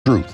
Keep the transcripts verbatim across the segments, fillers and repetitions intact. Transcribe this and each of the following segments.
Truth.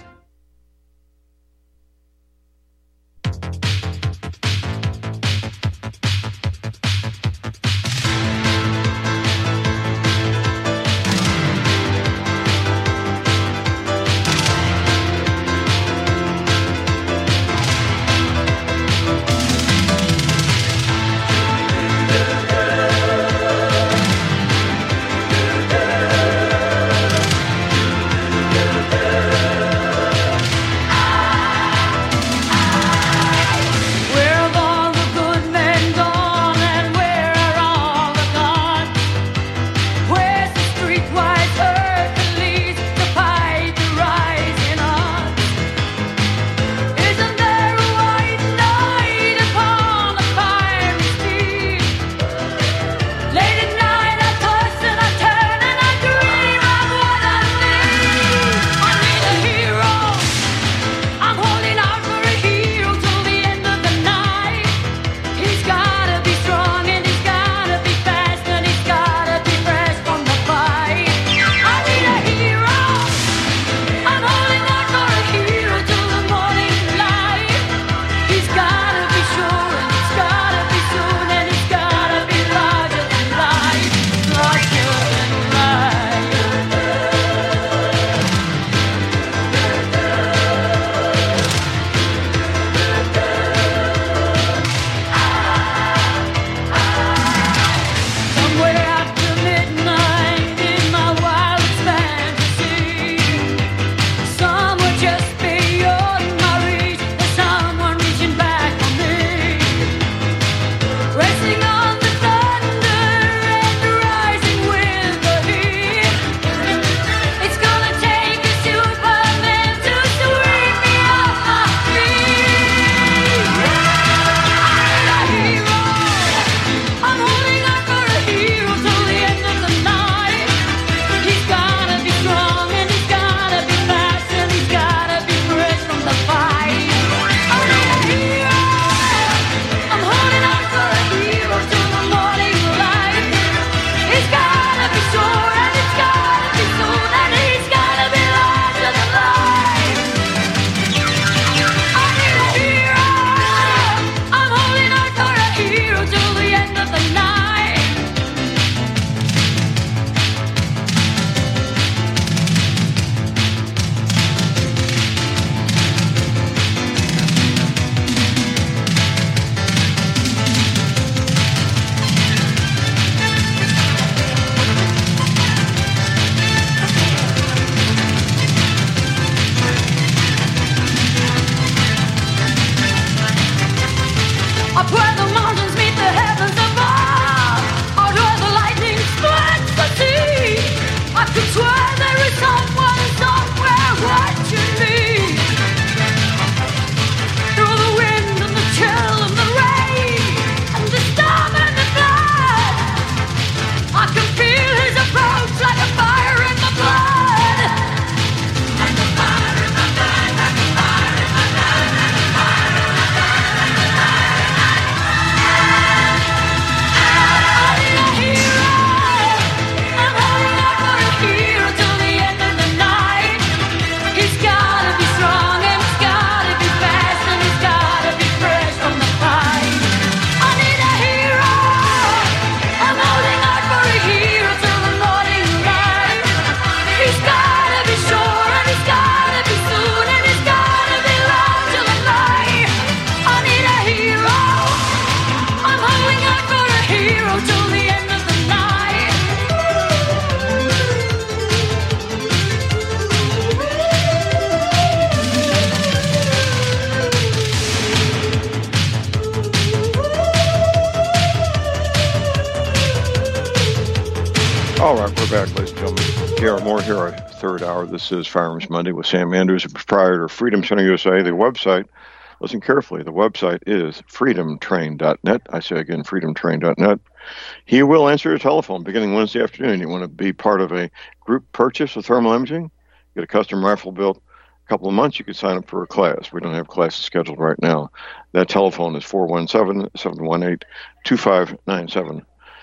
All right, we're back, ladies and gentlemen. Garrett Moore here, our third hour. This is Firearms Monday with Sam Andrews, the proprietor of Freedom Center U S A. The website, listen carefully, the website is freedom train dot net. I say again, freedom train dot net. He will answer your telephone beginning Wednesday afternoon. You want to be part of a group purchase of thermal imaging, get a custom rifle built a couple of months, you could sign up for a class. We don't have classes scheduled right now. That telephone is four one seven, seven one eight, two five nine seven.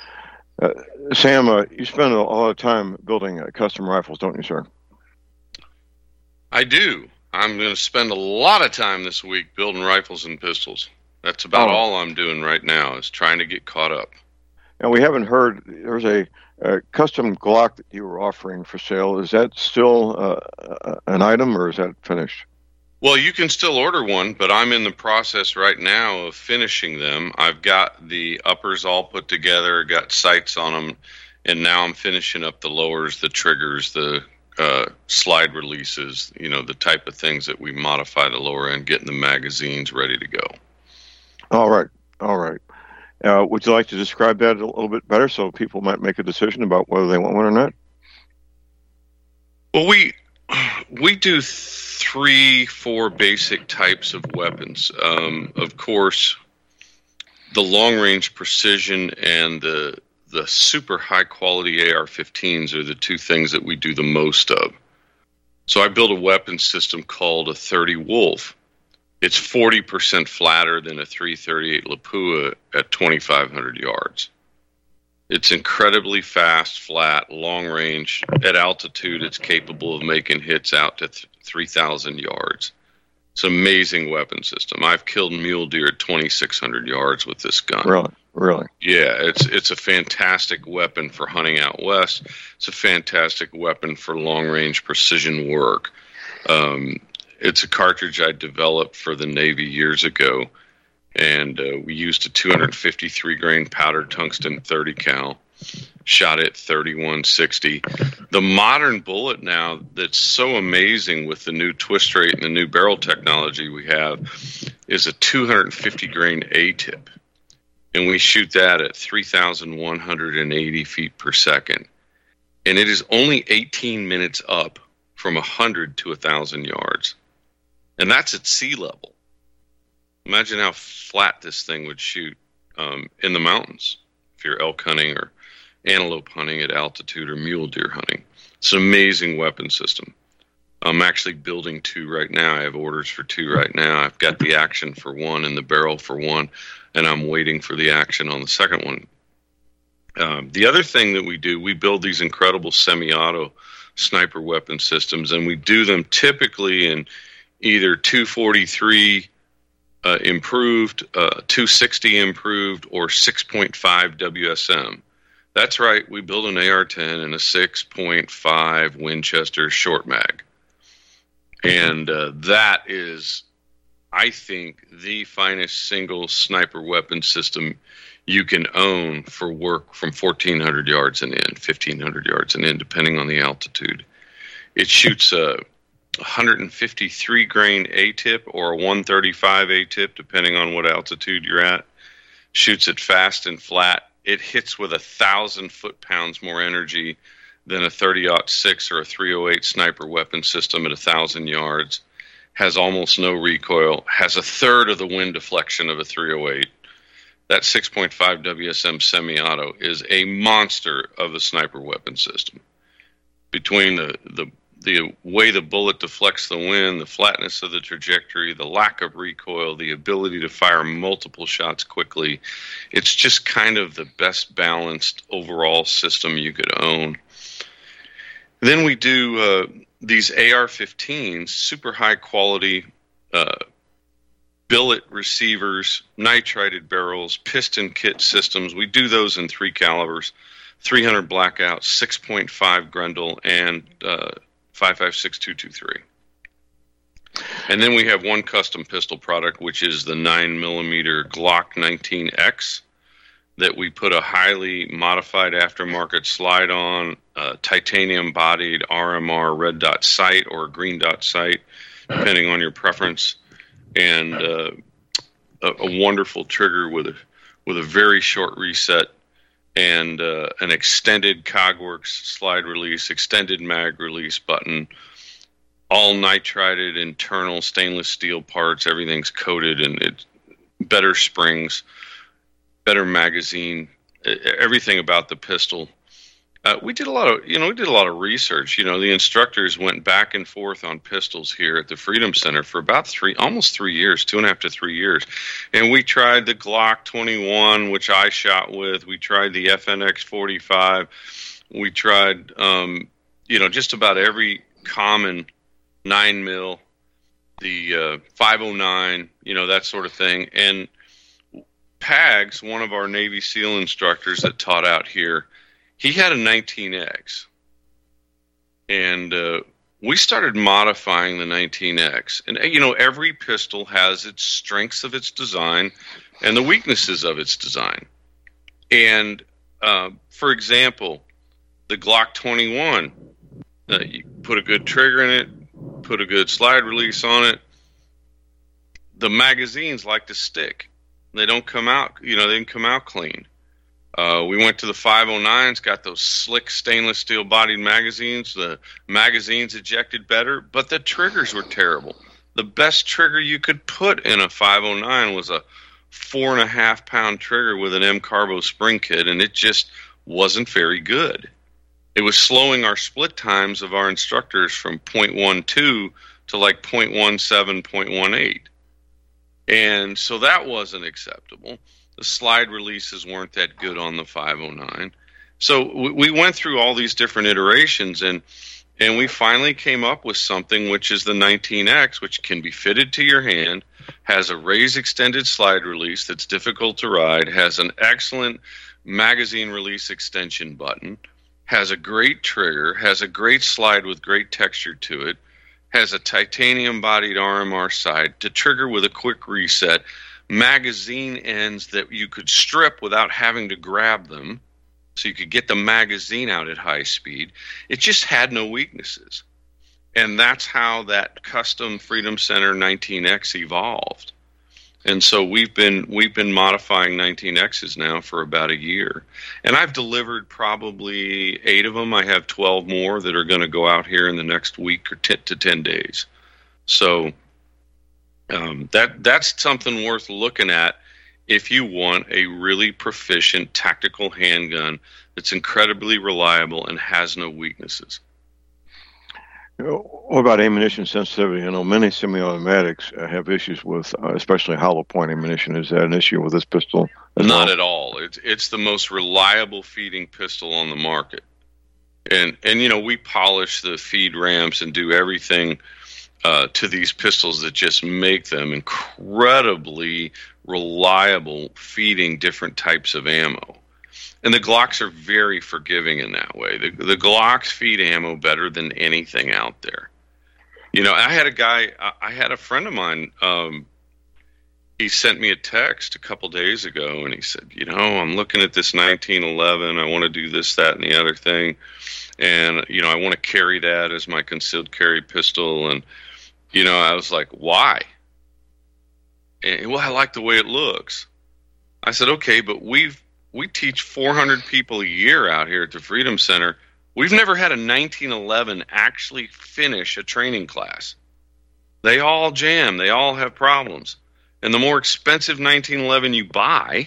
Uh, Sam, uh, you spend a lot of time building uh, custom rifles, don't you, sir? I do. I'm going to spend a lot of time this week building rifles and pistols. That's about oh. all I'm doing right now is trying to get caught up. And we haven't heard, there's a, a custom Glock that you were offering for sale. Is that still uh, an item, or is that finished? Well, you can still order one, but I'm in the process right now of finishing them. I've got the uppers all put together, got sights on them, and now I'm finishing up the lowers, the triggers, the uh, slide releases, you know, the type of things that we modify the lower end, getting the magazines ready to go. All right. All right. Uh, would you like to describe that a little bit better so people might make a decision about whether they want one or not? Well, we we do three, four basic types of weapons. Um, of course, the long-range precision and the the super high-quality A R fifteens are the two things that we do the most of. So I built a weapon system called a thirty Wolf. It's forty percent flatter than a three thirty-eight Lapua at twenty-five hundred yards. It's incredibly fast, flat, long range. At altitude, it's capable of making hits out to th- three thousand yards. It's an amazing weapon system. I've killed mule deer at twenty-six hundred yards with this gun. Really? Really? Yeah, it's it's a fantastic weapon for hunting out west. It's a fantastic weapon for long-range precision work. Um, it's a cartridge I developed for the Navy years ago, and uh, we used a two fifty-three grain powdered tungsten thirty cal, shot it thirty-one sixty. The modern bullet now that's so amazing with the new twist rate and the new barrel technology we have is a two fifty grain A-tip, and we shoot that at three thousand one hundred eighty feet per second, and it is only eighteen minutes up from one hundred to one thousand yards, and that's at sea level. Imagine how flat this thing would shoot um, in the mountains if you're elk hunting or antelope hunting at altitude or mule deer hunting. It's an amazing weapon system. I'm actually building two right now. I have orders for two right now. I've got the action for one and the barrel for one, and I'm waiting for the action on the second one. Um, the other thing that we do, we build these incredible semi-auto sniper weapon systems, and we do them typically in either two forty-three Uh, improved, uh, two sixty improved, or six point five W S M. That's right, we build an A R ten and a six point five Winchester short mag. And uh, that is, I think, the finest single sniper weapon system you can own for work from fourteen hundred yards and in, fifteen hundred yards and in, depending on the altitude. It shoots a one fifty-three grain A-tip or a one thirty-five A-tip, depending on what altitude you're at. Shoots it fast and flat. It hits with a thousand foot-pounds more energy than a thirty aught six or a three oh eight sniper weapon system at a thousand yards. Has almost no recoil. Has a third of the wind deflection of a three oh eight. That six point five W S M semi-auto is a monster of a sniper weapon system. Between the the the way the bullet deflects the wind, the flatness of the trajectory, the lack of recoil, the ability to fire multiple shots quickly. It's just kind of the best balanced overall system you could own. Then we do uh, these A R fifteens, super high quality uh, billet receivers, nitrided barrels, piston kit systems. We do those in three calibers, three hundred blackout, six point five Grendel, and uh, five five six two two three. And then we have one custom pistol product, which is the nine millimeter Glock nineteen X that we put a highly modified aftermarket slide on, uh, titanium bodied R M R red dot sight or green dot sight, depending on your preference, and uh, a, a wonderful trigger with a with a very short reset, and uh, an extended Cogworks slide release, extended mag release button, all nitrided internal stainless steel parts. Everything's coated, and it's better springs, better magazine, everything about the pistol. Uh, we did a lot of, you know, we did a lot of research. You know, the instructors went back and forth on pistols here at the Freedom Center for about three, almost three years, two and a half to three years. And we tried the Glock twenty-one, which I shot with. We tried the F N X forty-five. We tried, um, you know, just about every common nine mil, the uh, five oh nine, you know, that sort of thing. And Pags, one of our Navy SEAL instructors that taught out here, he had a nineteen X. And uh, we started modifying the nineteen X. And, you know, every pistol has its strengths of its design and the weaknesses of its design. And, uh, for example, the Glock twenty-one, uh, you put a good trigger in it, put a good slide release on it. The magazines like to stick. They don't come out, you know, they didn't come out clean. Uh, we went to the five oh nines, got those slick stainless steel bodied magazines. The magazines ejected better, but the triggers were terrible. The best trigger you could put in a five oh nine was a four and a half pound trigger with an M Carbo spring kit, and it just wasn't very good. It was slowing our split times of our instructors from point one two to like point one seven, point one eight. And so that wasn't acceptable. The slide releases weren't that good on the five oh nine. So we, we went through all these different iterations, and and we finally came up with something which is the nineteen X, which can be fitted to your hand, has a raised extended slide release that's difficult to ride, has an excellent magazine release extension button, has a great trigger, has a great slide with great texture to it, has a titanium-bodied R M R sight to trigger with a quick reset, magazine ends that you could strip without having to grab them, so you could get the magazine out at high speed. It just had no weaknesses. And that's how that custom Freedom Center nineteen X evolved. And so we've been we've been modifying nineteen X's now for about a year. And I've delivered probably eight of them. I have twelve more that are going to go out here in the next week or ten to ten days. So um, that that's something worth looking at if you want a really proficient tactical handgun that's incredibly reliable and has no weaknesses. What about ammunition sensitivity? I know many semi-automatics uh, have issues with, uh, especially hollow point ammunition. Is that an issue with this pistol? Not well? At all. It's it's the most reliable feeding pistol on the market, and and you know we polish the feed ramps and do everything uh, to these pistols that just make them incredibly reliable, feeding different types of ammo. And the Glocks are very forgiving in that way. The, the Glocks feed ammo better than anything out there. You know, I had a guy, I, I had a friend of mine, um, he sent me a text a couple days ago, and he said, you know, I'm looking at this nineteen eleven. I want to do this, that, and the other thing. And, you know, I want to carry that as my concealed carry pistol. And, you know, I was like, why? And, well, I like the way it looks. I said, okay, but we've, We teach four hundred people a year out here at the Freedom Center. We've never had a nineteen eleven actually finish a training class. They all jam. They all have problems. And the more expensive nineteen eleven you buy,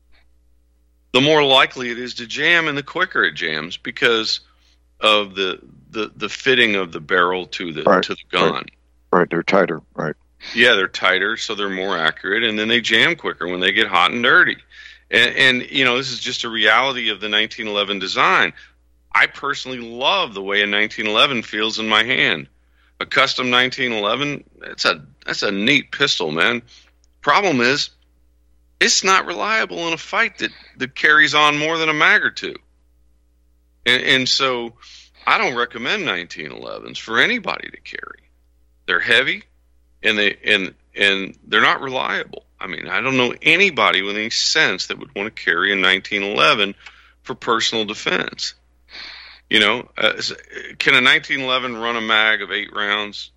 the more likely it is to jam, and the quicker it jams because of the the, the fitting of the barrel to the right, to the gun. Right. right, they're tighter. Right. Yeah, they're tighter, so they're more accurate, and then they jam quicker when they get hot and dirty. And, and, you know, this is just a reality of the nineteen eleven design. I personally love the way a nineteen eleven feels in my hand. A custom nineteen eleven, that's a, that's a neat pistol, man. Problem is, it's not reliable in a fight that, that carries on more than a mag or two. And, and so I don't recommend nineteen elevens for anybody to carry. They're heavy, and they and and they're not reliable. I mean, I don't know anybody with any sense that would want to carry a nineteen eleven for personal defense. You know, uh, can a nineteen eleven run a mag of eight rounds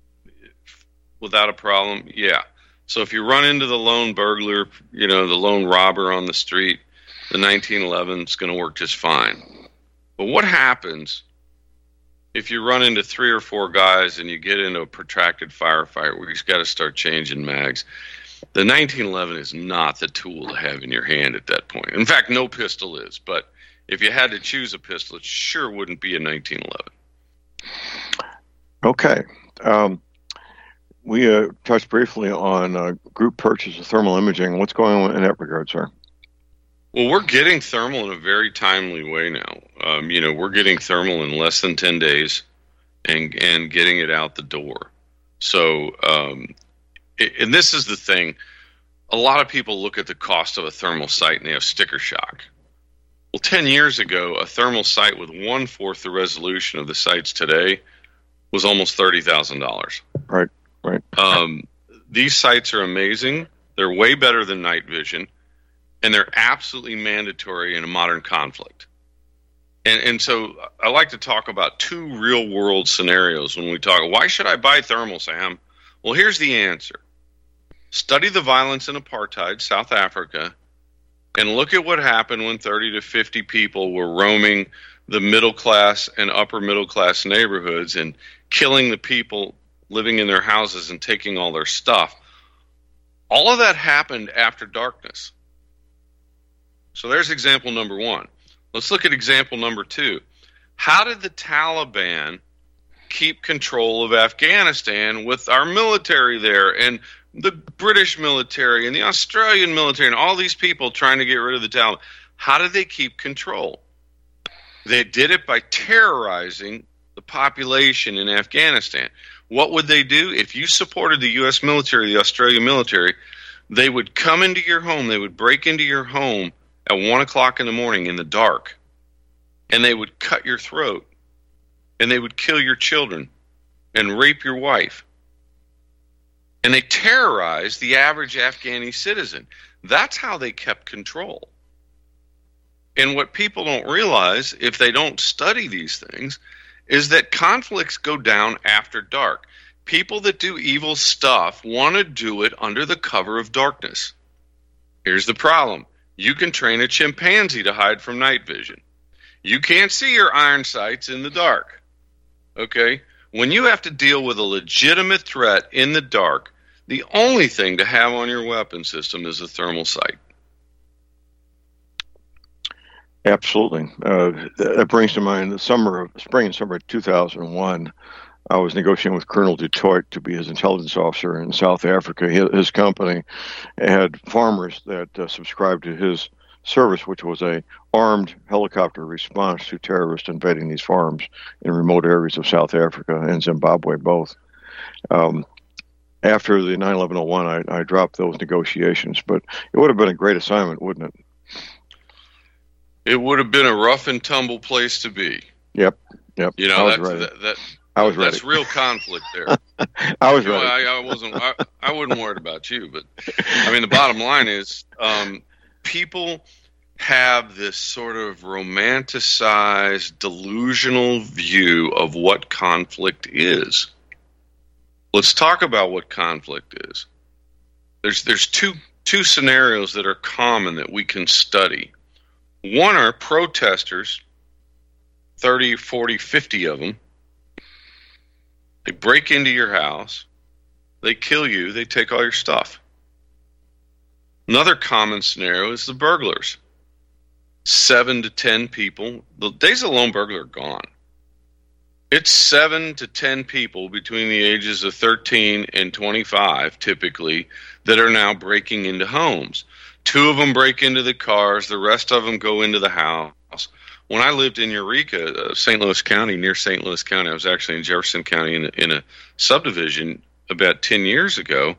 without a problem? Yeah. So if you run into the lone burglar, you know, the lone robber on the street, the nineteen eleven is going to work just fine. But what happens if you run into three or four guys and you get into a protracted firefight where you've got to start changing mags? The nineteen eleven is not the tool to have in your hand at that point. In fact, no pistol is. But if you had to choose a pistol, it sure wouldn't be a nineteen eleven. Okay. Um, we uh, touched briefly on uh, group purchase of thermal imaging. What's going on in that regard, sir? Well, we're getting thermal in a very timely way now. Um, you know, we're getting thermal in less than ten days. and and getting it out the door. So, um, and this is the thing. A lot of people look at the cost of a thermal sight and they have sticker shock. Well, ten years ago, a thermal sight with one-fourth the resolution of the sights today was almost thirty thousand dollars. Right, right. Um, these sights are amazing. They're way better than night vision, and they're absolutely mandatory in a modern conflict. And, and so I like to talk about two real-world scenarios when we talk. Why should I buy thermal, Sam? Well, here's the answer. Study the violence in apartheid, South Africa, and look at what happened when thirty to fifty people were roaming the middle class and upper middle class neighborhoods and killing the people living in their houses and taking all their stuff. All of that happened after darkness. So there's example number one. Let's look at example number two. How did the Taliban keep control of Afghanistan with our military there and the British military and the Australian military and all these people trying to get rid of the Taliban? How did they keep control? They did it by terrorizing the population in Afghanistan. What would they do? If you supported the U S military, the Australian military, they would come into your home, they would break into your home at one o'clock in the morning in the dark, and they would cut your throat, and they would kill your children and rape your wife. And they terrorized the average Afghani citizen. That's how they kept control. And what people don't realize, if they don't study these things, is that conflicts go down after dark. People that do evil stuff want to do it under the cover of darkness. Here's the problem. You can train a chimpanzee to hide from night vision. You can't see your iron sights in the dark. Okay? When you have to deal with a legitimate threat in the dark, the only thing to have on your weapon system is a thermal sight. Absolutely. Uh, that brings to mind the summer of spring and summer of two thousand one. I was negotiating with Colonel Dutoit to be his intelligence officer in South Africa. His, his company had farmers that uh, subscribed to his service, which was a armed helicopter response to terrorists invading these farms in remote areas of South Africa and Zimbabwe both. Um, after the nine eleven oh one, I, I dropped those negotiations, but it would have been a great assignment, wouldn't it? It would have been a rough and tumble place to be. Yep, yep. You know, that's, that, that, I was ready. That's real conflict there. I was you know, ready. I, I wasn't. I, I wasn't worried about you, but I mean, the bottom line is, um, people have this sort of romanticized, delusional view of what conflict is. Let's talk about what conflict is. There's there's two two scenarios that are common that we can study. One are protesters, thirty, forty, fifty of them. They break into your house, they kill you, they take all your stuff. Another common scenario is the burglars. Seven to ten people. The days of the lone burglar are gone. It's seven to ten people between the ages of thirteen and twenty-five, typically, that are now breaking into homes. Two of them break into the cars. The rest of them go into the house. When I lived in Eureka, uh, Saint Louis County, near Saint Louis County, I was actually in Jefferson County in a, in a subdivision about ten years ago.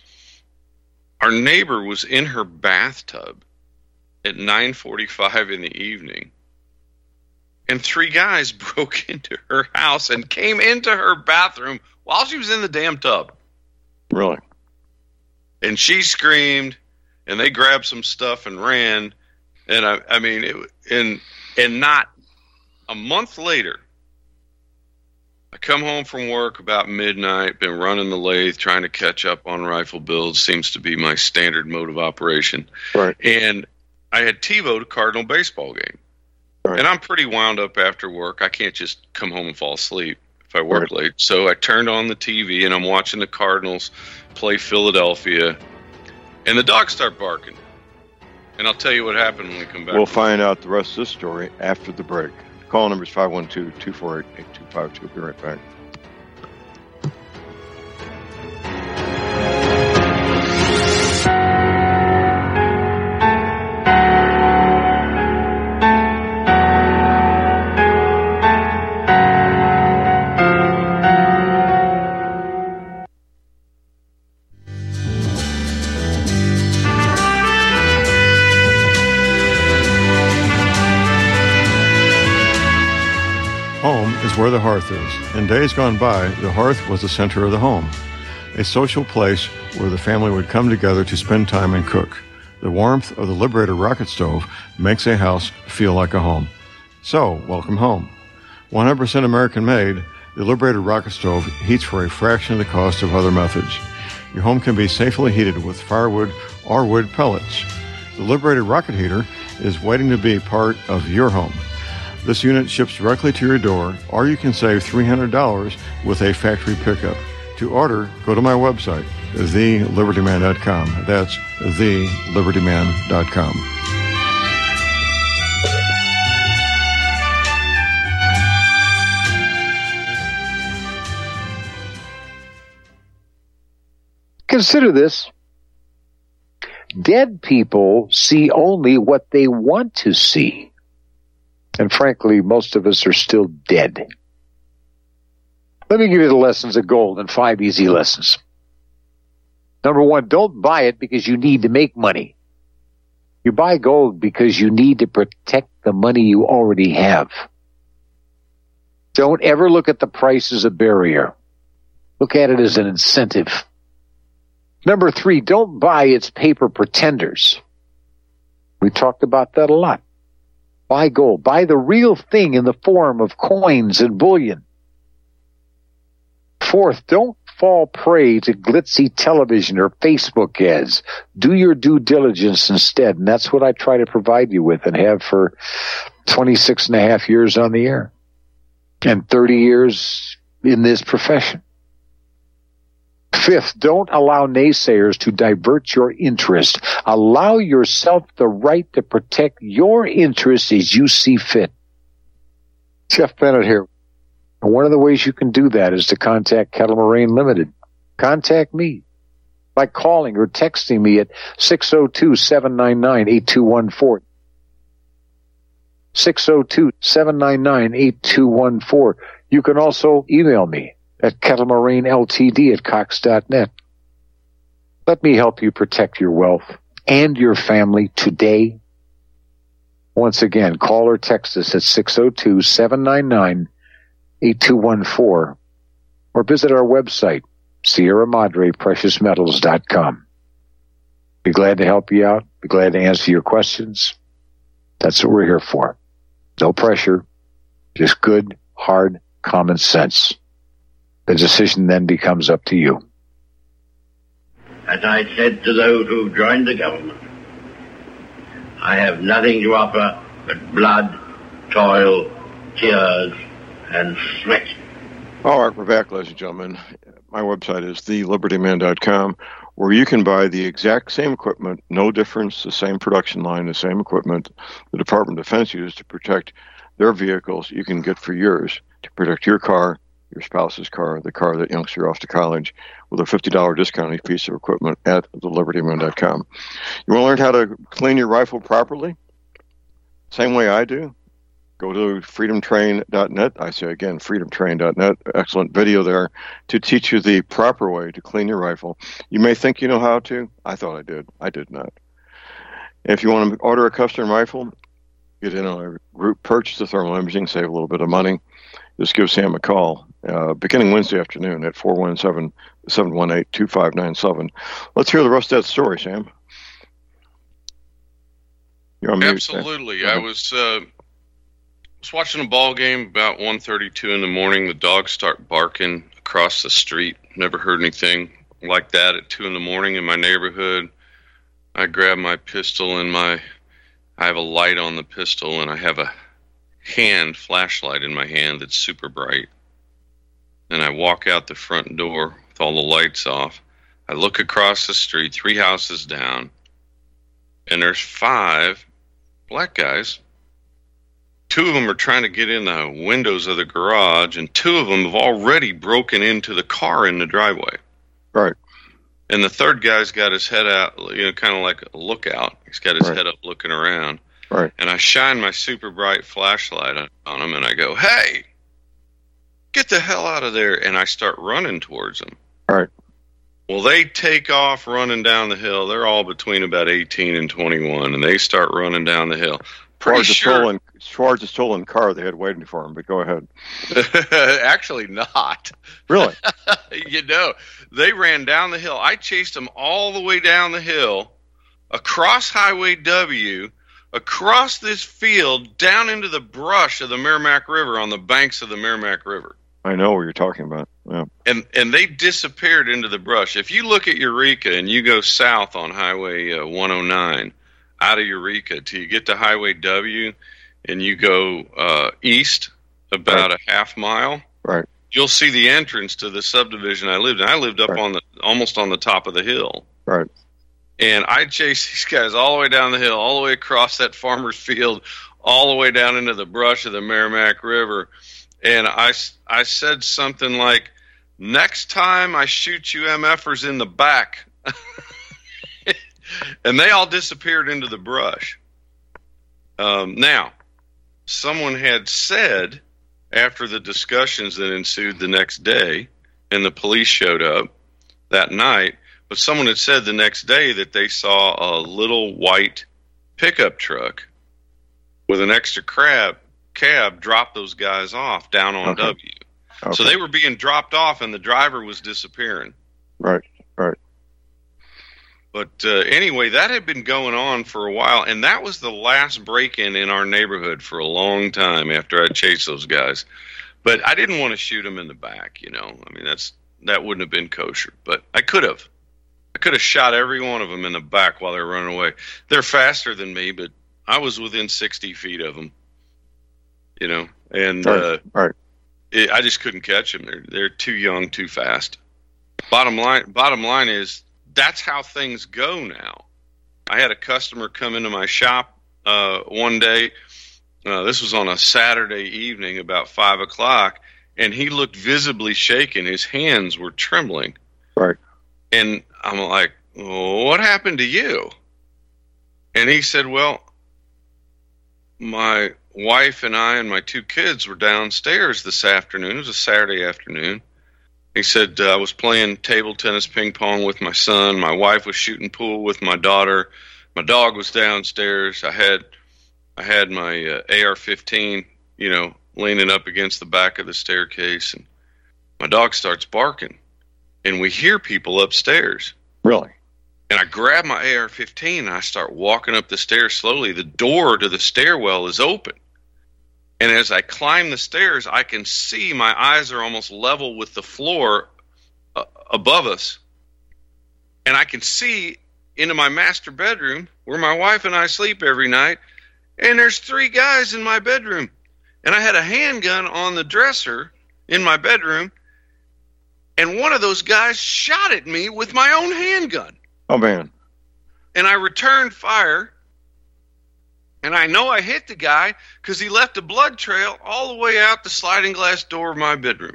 Our neighbor was in her bathtub at nine forty-five in the evening, and three guys broke into her house and came into her bathroom while she was in the damn tub. Really? And she screamed, and they grabbed some stuff and ran. And I, I mean, it, and and not a month later, I come home from work about midnight, been running the lathe, trying to catch up on rifle builds, seems to be my standard mode of operation. Right. And I had TiVo'd a Cardinal baseball game. Right. And I'm pretty wound up after work. I can't just come home and fall asleep if I work right. late. So I turned on the T V, and I'm watching the Cardinals play Philadelphia, and the dogs start barking. And I'll tell you what happened when we come back. We'll find out the rest of this story after the break. Call number is five one two, two four eight, eight two five two. We'll be right back. where the hearth is. In days gone by, the hearth was the center of the home, a social place where the family would come together to spend time and cook. The warmth of the Liberator rocket stove makes a house feel like a home. So, welcome home. one hundred percent American-made, the Liberator rocket stove heats for a fraction of the cost of other methods. Your home can be safely heated with firewood or wood pellets. The Liberator rocket heater is waiting to be part of your home. This unit ships directly to your door, or you can save three hundred dollars with a factory pickup. To order, go to my website, the liberty man dot com. That's the liberty man dot com. Consider this. Dead people see only what they want to see. And frankly, most of us are still dead. Let me give you the lessons of gold in five easy lessons. Number one, don't buy it because you need to make money. You buy gold because you need to protect the money you already have. Don't ever look at the price as a barrier. Look at it as an incentive. Number three, don't buy its paper pretenders. We talked about that a lot. Buy gold. Buy the real thing in the form of coins and bullion. Fourth, don't fall prey to glitzy television or Facebook ads. Do your due diligence instead, and that's what I try to provide you with and have for twenty-six and a half years on the air and thirty years in this profession. Fifth, don't allow naysayers to divert your interest. Allow yourself the right to protect your interests as you see fit. Jeff Bennett here. And one of the ways you can do that is to contact Kettle Moraine Limited. Contact me by calling or texting me at six oh two, seven nine nine, eight two one four. six oh two, seven nine nine, eight two one four. You can also email me at Kettle Moraine Ltd at cox dot net. Let me help you protect your wealth and your family today. Once again, call or text us at six oh two, seven nine nine, eight two one four or visit our website, Sierra Madre Precious Metals dot com. Be glad to help you out. Be glad to answer your questions. That's what we're here for. No pressure, just good, hard, common sense. The decision then becomes up to you. As I said to those who joined the government, I have nothing to offer but blood, toil, tears, and sweat. All right, we're back, ladies and gentlemen. My website is the liberty man dot com, where you can buy the exact same equipment, no difference, the same production line, the same equipment the Department of Defense uses to protect their vehicles. You can get for yours to protect your car, your spouse's car, the car that youngster off to college, with a fifty dollars discounted piece of equipment at the liberty man dot com. You want to learn how to clean your rifle properly? Same way I do. Go to freedom train dot net. I say again, freedom train dot net. Excellent video there to teach you the proper way to clean your rifle. You may think you know how to. I thought I did. I did not. If you want to order a custom rifle, get in on a group purchase of thermal imaging, save a little bit of money. Just give Sam a call uh, beginning Wednesday afternoon at four one seven, seven one eight, two five nine seven. Let's hear the rest of that story, Sam. You're on mute, Absolutely. Sam. I was uh, was watching a ball game about one thirty-two in the morning. The dogs start barking across the street. Never heard anything like that at two in the morning in my neighborhood. I grab my pistol and my I have a light on the pistol, and I have a hand flashlight in my hand that's super bright. And I walk out the front door with all the lights off. I look across the street, three houses down, and there's five black guys. Two of them are trying to get in the windows of the garage, and two of them have already broken into the car in the driveway. Right. And the third guy's got his head out, you know, kind of like a lookout. He's got his right. head up looking around. Right. And I shine my super bright flashlight on him, and I go, "Hey, get the hell out of there!" And I start running towards them. Right. Well, they take off running down the hill. They're all between about eighteen and twenty-one, and they start running down the hill. Pretty Schwartz sure. stolen, Schwartz stolen car they had waiting for him, but go ahead. Actually, not. Really? You know, they ran down the hill. I chased them all the way down the hill, across Highway W, across this field, down into the brush of the Merrimack River on the banks of the Merrimack River. I know what you're talking about. Yeah. And and they disappeared into the brush. If you look at Eureka and you go south on Highway uh, one oh nine, out of Eureka till you get to Highway W, and you go uh, east about right. a half mile, right? You'll see the entrance to the subdivision I lived in. I lived up right. on the almost on the top of the hill, right? And I chased these guys all the way down the hill, all the way across that farmer's field, all the way down into the brush of the Merrimack River. And I, I said something like, next time I shoot you M F'ers in the back. And they all disappeared into the brush. Um, now, someone had said, after the discussions that ensued the next day, and the police showed up that night, but someone had said the next day that they saw a little white pickup truck with an extra crab cab drop those guys off down on okay. W. Okay. So they were being dropped off, and the driver was disappearing. Right, right. But uh, anyway, that had been going on for a while, and that was the last break-in in our neighborhood for a long time after I chased those guys. But I didn't want to shoot them in the back, you know. I mean, that's that wouldn't have been kosher, but I could have. I could have shot every one of them in the back while they were running away. They're faster than me, but I was within sixty feet of them, you know, and right, uh, right. It, I just couldn't catch them. They're they're too young, too fast. Bottom line, bottom line is that's how things go now. I had a customer come into my shop uh, one day. Uh, this was on a Saturday evening, about five o'clock, and he looked visibly shaken. His hands were trembling. Right. And I'm like, well, what happened to you? And he said, well, my wife and I and my two kids were downstairs this afternoon. It was a Saturday afternoon. He said, uh, I was playing table tennis ping pong with my son. My wife was shooting pool with my daughter. My dog was downstairs. I had I had my uh, A R fifteen, you know, leaning up against the back of the staircase. And my dog starts barking. And we hear people upstairs. Really? And I grab my A R fifteen and I start walking up the stairs slowly. The door to the stairwell is open. And as I climb the stairs, I can see my eyes are almost level with the floor uh, above us. And I can see into my master bedroom where my wife and I sleep every night. And there's three guys in my bedroom. And I had a handgun on the dresser in my bedroom. And one of those guys shot at me with my own handgun. Oh, man. And I returned fire. And I know I hit the guy because he left a blood trail all the way out the sliding glass door of my bedroom.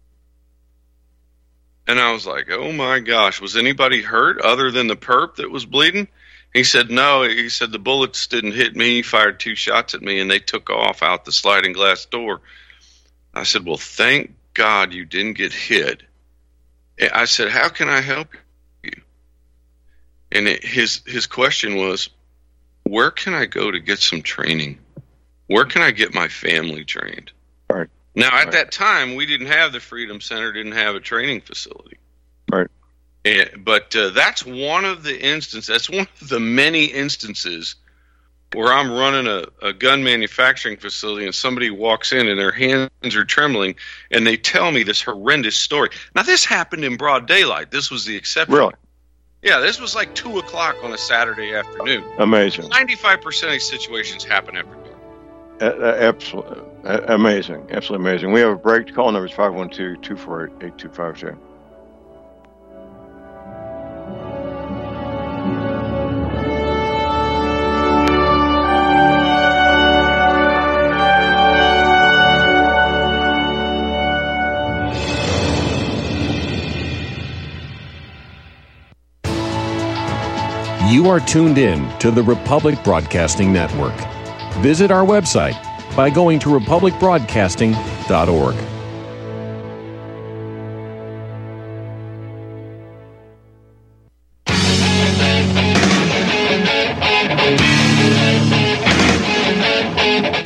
And I was like, oh, my gosh, was anybody hurt other than the perp that was bleeding? He said, no. He said, the bullets didn't hit me. He fired two shots at me, and they took off out the sliding glass door. I said, well, thank God you didn't get hit. I said, how can I help you? And it, his his question was, where can I go to get some training? Where can I get my family trained? Right. Now, at right. that time, we didn't have the Freedom Center, didn't have a training facility. Right. And, but uh, that's one of the instances, that's one of the many instances where I'm running a, a gun manufacturing facility and somebody walks in and their hands are trembling and they tell me this horrendous story. Now, this happened in broad daylight. This was the exception. Really? Yeah, this was like two o'clock on a Saturday afternoon. Amazing. ninety-five percent of these situations happen after dark. Uh, absolutely. Uh, amazing. Absolutely amazing. We have a break. Call number is five one two, two four eight, eight two five two. You are tuned in to the Republic Broadcasting Network. Visit our website by going to republic broadcasting dot org.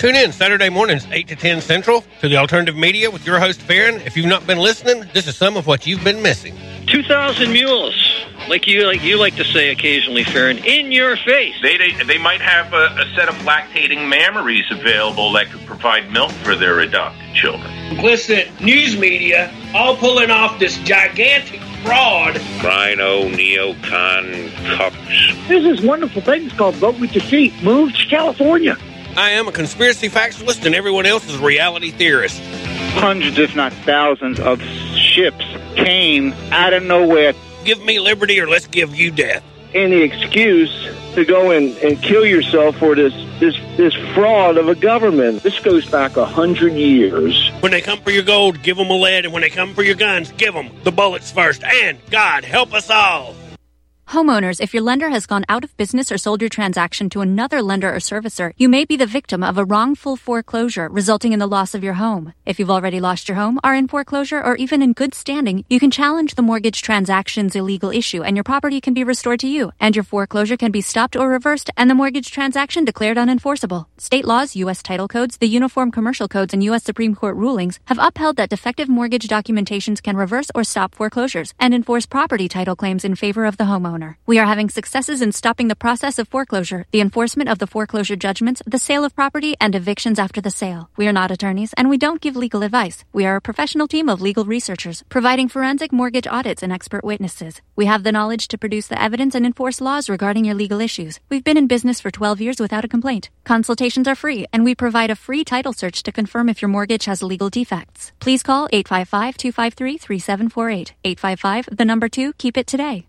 Tune in Saturday mornings, eight to ten Central, to the Alternative Media with your host, Farron. If you've not been listening, this is some of what you've been missing. two thousand mules, like you like you like to say occasionally, Farron, in your face. They they, they might have a, a set of lactating mammaries available that could provide milk for their adopted children. Complicit news media all pulling off this gigantic fraud. Rhino, neocon, cucks. There's this wonderful thing called Vote with Your Feet. Move to California. I am a conspiracy factualist, and everyone else is a reality theorist. Hundreds, if not thousands, of ships came out of nowhere. Give me liberty or let's give you death. Any excuse to go and, and kill yourself for this, this this fraud of a government. This goes back a hundred years. When they come for your gold, give them a lead, and when they come for your guns, give them the bullets first. And God help us all. Homeowners, if your lender has gone out of business or sold your transaction to another lender or servicer, you may be the victim of a wrongful foreclosure resulting in the loss of your home. If you've already lost your home, are in foreclosure, or even in good standing, you can challenge the mortgage transaction's illegal issue and your property can be restored to you, and your foreclosure can be stopped or reversed and the mortgage transaction declared unenforceable. State laws, U S title codes, the Uniform Commercial Codes, and U S Supreme Court rulings have upheld that defective mortgage documentations can reverse or stop foreclosures and enforce property title claims in favor of the homeowner. We are having successes in stopping the process of foreclosure, the enforcement of the foreclosure judgments, the sale of property, and evictions after the sale. We are not attorneys, and we don't give legal advice. We are a professional team of legal researchers, providing forensic mortgage audits and expert witnesses. We have the knowledge to produce the evidence and enforce laws regarding your legal issues. We've been in business for twelve years without a complaint. Consultations are free, and we provide a free title search to confirm if your mortgage has legal defects. Please call eight five five, two five three, three seven four eight. eight five five, the number two, keep it today.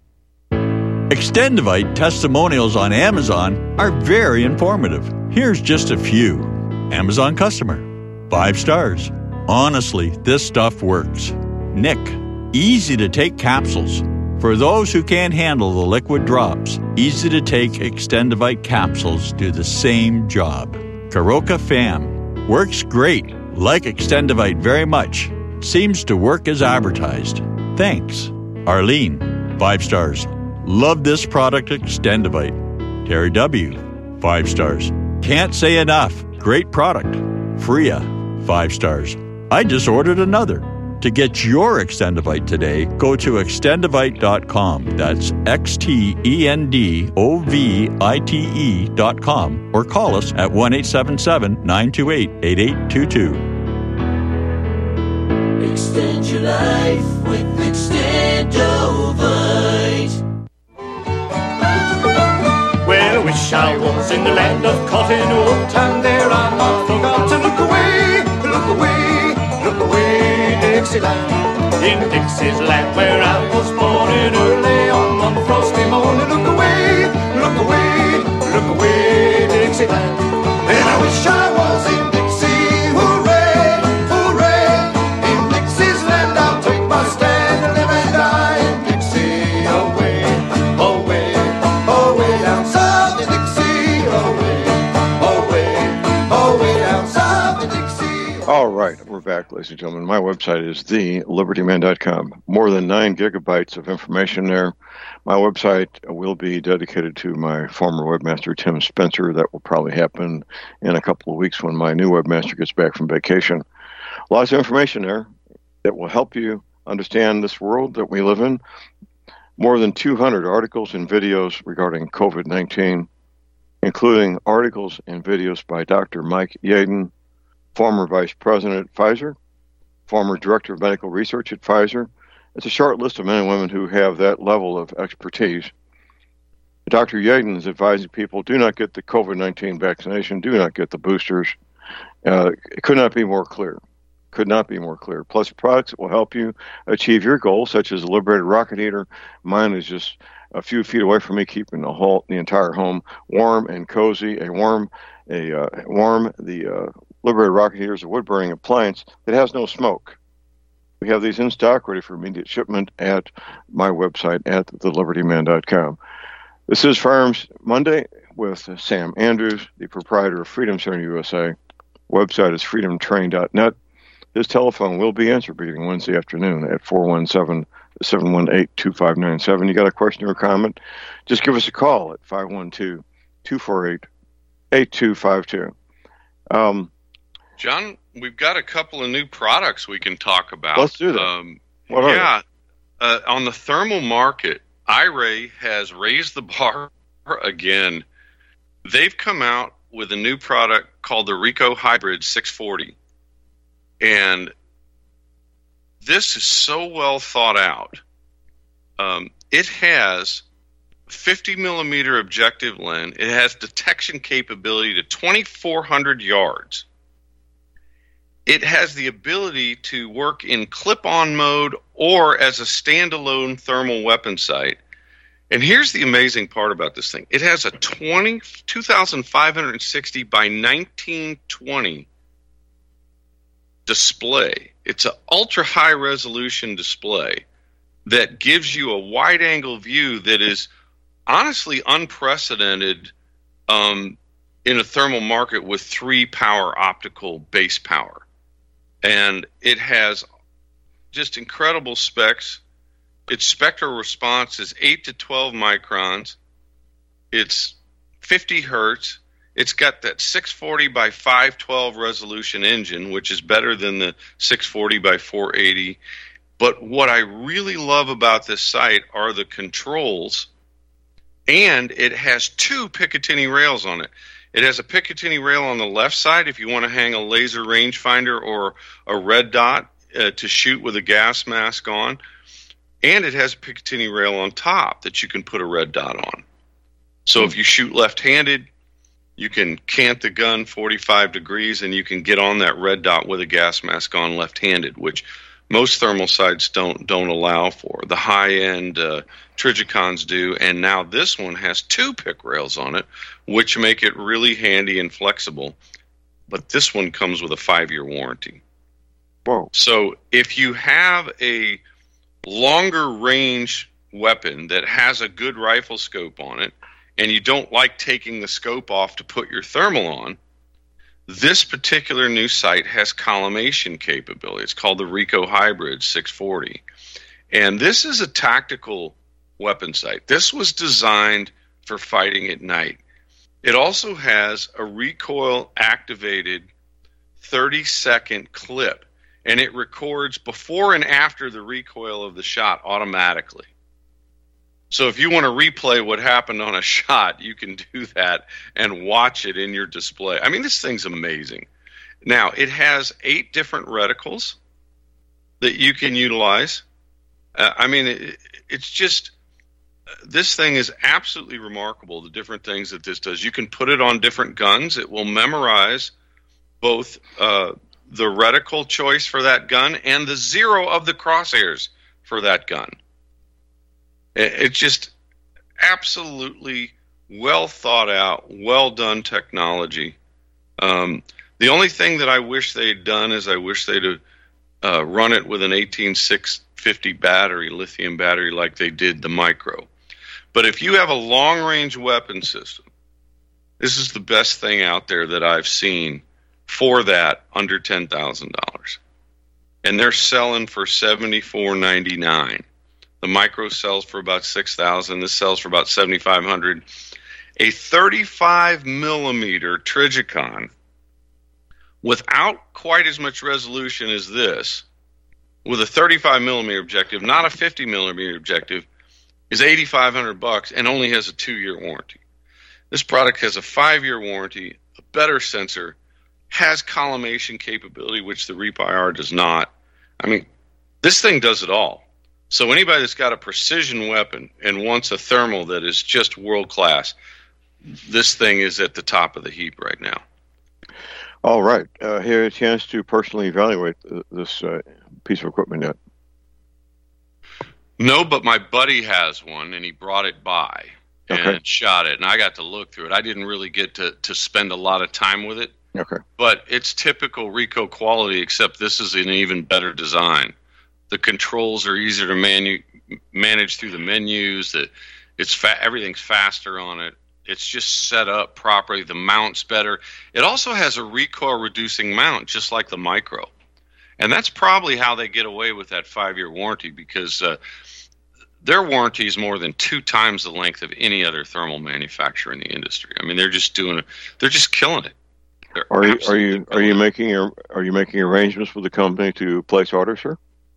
Extendivite testimonials on Amazon are very informative. Here's just a few. Amazon customer. Five stars. Honestly, this stuff works. Nick. Easy to take capsules. For those who can't handle the liquid drops, easy to take Extendivite capsules do the same job. Karoka Fam. Works great. Like Extendivite very much. Seems to work as advertised. Thanks. Arlene. Five stars. Love this product, Extendivite. Terry W. Five stars. Can't say enough. Great product. Freya. Five stars. I just ordered another. To get your Extendivite today, go to extendivite dot com. That's X T E N D O V I T E dot com. Or call us at one eight seven seven, nine two eight, eight eight two two. Extend your life with Extendovite. Well, I wish I was in the land of cotton wool, and there I'm not forgotten. Look away, look away, look away, Dixieland. In Dixie's land where I was born in early on one frosty morning. Look away, look away, look away, Dixieland. And I wish I was in Dixie, hooray, hooray. In Dixie's land I'll take my stand and live and die in Dixie. Away, away, away down south in Dixie. Away, away, away down south in Dixie. All right, we're back, ladies and gentlemen. My website is the liberty man dot com. More than nine gigabytes of information there. My website will be dedicated to my former webmaster, Tim Spencer. That will probably happen in a couple of weeks when my new webmaster gets back from vacation. Lots of information there that will help you understand this world that we live in. More than two hundred articles and videos regarding COVID nineteen, including articles and videos by Doctor Mike Yeadon, former vice president at Pfizer, former director of medical research at Pfizer. It's a short list of men and women who have that level of expertise. Doctor Yeadon is advising people, do not get the COVID nineteen vaccination, do not get the boosters. Uh, it could not be more clear. Could not be more clear. Plus products that will help you achieve your goals, such as the Liberated Rocket Heater. Mine is just a few feet away from me, keeping the whole, the entire home warm and cozy. A warm, a uh, warm, the uh, Liberated Rocket Heater is a wood-burning appliance that has no smoke. We have these in stock, ready for immediate shipment at my website at the liberty man dot com. This is Firearms Monday with Sam Andrews, the proprietor of Freedom Center U S A. Website is freedom train dot net. His telephone will be answered beginning Wednesday afternoon at four one seven, seven one eight, two five nine seven. You got a question or a comment? Just give us a call at five one two, two four eight, eight two five two. Um, John, we've got a couple of new products we can talk about. Let's do that. Um, what are yeah, uh, on the thermal market, iRay has raised the bar again. They've come out with a new product called the Rico Hybrid six forty. And this is so well thought out. Um, it has fifty millimeter objective lens. It has detection capability to twenty-four hundred yards. It has the ability to work in clip-on mode or as a standalone thermal weapon sight. And here's the amazing part about this thing. It has a twenty, two thousand five hundred sixty by nineteen twenty display. It's an ultra-high resolution display that gives you a wide-angle view that is honestly unprecedented um, in a thermal market with three power optical base power. And it has just incredible specs. Its spectral response is eight to twelve microns. It's fifty hertz. It's got that six forty by five twelve resolution engine, which is better than the six forty by four eighty. But what I really love about this sight are the controls, and it has two Picatinny rails on it. It has a Picatinny rail on the left side if you want to hang a laser rangefinder or a red dot uh, to shoot with a gas mask on. And it has a Picatinny rail on top that you can put a red dot on. So mm-hmm. if you shoot left-handed, you can cant the gun forty-five degrees and you can get on that red dot with a gas mask on left-handed, which most thermal sights don't don't allow for. The high-end uh, Trigicons do, and now this one has two pick rails on it, which make it really handy and flexible. But this one comes with a five-year warranty. Whoa. So if you have a longer range weapon that has a good rifle scope on it, and you don't like taking the scope off to put your thermal on, this particular new sight has collimation capability. It's called the Rico Hybrid six forty. And this is a tactical weapon sight. This was designed for fighting at night. It also has a recoil-activated thirty-second clip, and it records before and after the recoil of the shot automatically. So if you want to replay what happened on a shot, you can do that and watch it in your display. I mean, this thing's amazing. Now, it has eight different reticles that you can utilize. Uh, I mean, it, it's just, this thing is absolutely remarkable, the different things that this does. You can put it on different guns. It will memorize both uh, the reticle choice for that gun and the zero of the crosshairs for that gun. It's just absolutely well thought out, well done technology. Um, the only thing that I wish they'd done is I wish they'd have uh, run it with an eighteen six fifty battery, lithium battery, like they did the Micro. But if you have a long-range weapon system, this is the best thing out there that I've seen for that under ten thousand dollars. And they're selling for seventy-four ninety-nine. The Micro sells for about six thousand dollars. This sells for about seventy-five hundred dollars. A thirty-five millimeter Trigicon without quite as much resolution as this, with a thirty-five millimeter objective, not a fifty millimeter objective, is eighty-five hundred bucks and only has a two-year warranty. This product has a five-year warranty, a better sensor, has collimation capability, which the Reap I R does not. I mean, this thing does it all. So anybody that's got a precision weapon and wants a thermal that is just world-class, this thing is at the top of the heap right now. All right. Uh, here, a chance to personally evaluate uh, this uh, piece of equipment yet? No, but my buddy has one, and he brought it by and okay. shot it, and I got to look through it. I didn't really get to, to spend a lot of time with it, okay. but it's typical Rico quality, except this is an even better design. The controls are easier to manu- manage through the menus. That it's fa- everything's faster on it. It's just set up properly. The mount's better. It also has a recoil-reducing mount, just like the Micro. And that's probably how they get away with that five-year warranty, because uh, their warranty is more than two times the length of any other thermal manufacturer in the industry. I mean, they're just doing it. They're just killing it. They're Are you are absolutely you are you making a, are you making arrangements with the company to place orders, sir?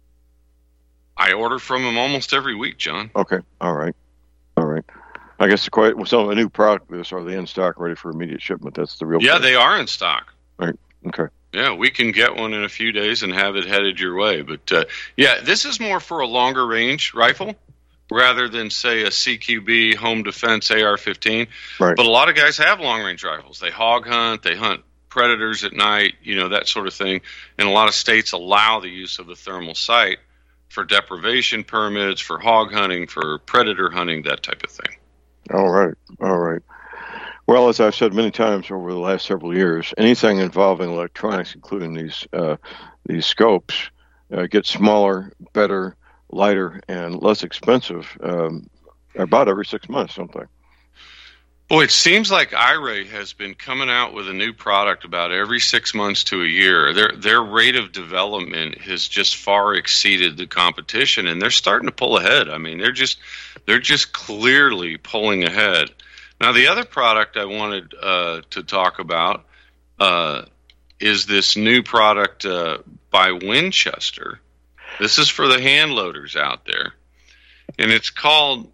I order from them almost every week, John. Okay, all right, all right. I guess the quite well, so a new product. This are they in stock, ready for immediate shipment? That's the real. Yeah, thing. they are in stock. Right. Okay. Yeah, we can get one in a few days and have it headed your way. But uh, yeah, this is more for a longer range rifle rather than say a C Q B home defense A R fifteen. Right. But a lot of guys have long range rifles. They hog hunt, they hunt predators at night, you know, that sort of thing. And a lot of states allow the use of the thermal sight for deprivation permits, for hog hunting, for predator hunting, that type of thing. All right. All right. Well, as I've said many times over the last several years, anything involving electronics, including these uh, these scopes, uh, gets smaller, better, lighter, and less expensive um, about every six months, something. Boy, it seems like I R A has been coming out with a new product about every six months to a year. Their their rate of development has just far exceeded the competition, and they're starting to pull ahead. I mean, they're just they're just clearly pulling ahead. Now, the other product I wanted uh, to talk about uh, is this new product uh, by Winchester. This is for the hand loaders out there, and it's called